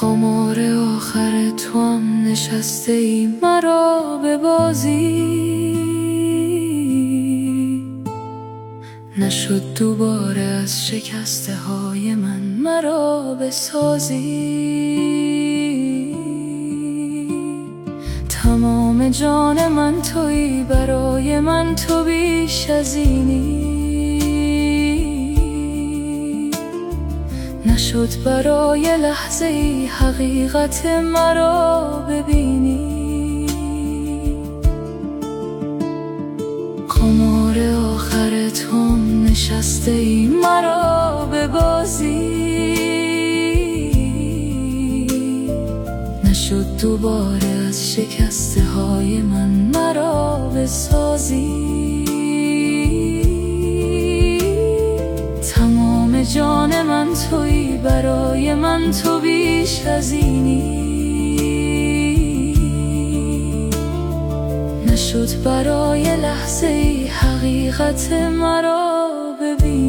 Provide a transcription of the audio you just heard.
خمار آخر تو هم نشسته ای مرا به بازی، نشد دوباره از شکسته های من مرا بسازی. تمام جان من تویی، برای من تو بیش از اینی، نشد برای لحظه ای حقیقت مرا ببینی. قمار آخر تو نشسته ای مرا به بازی، نشد دوباره از شکسته های من مرا بسازی. تمام جان من تویی، برای من تو بیش از اینی، نشد برای لحظه ای حقیقت مرا ببین.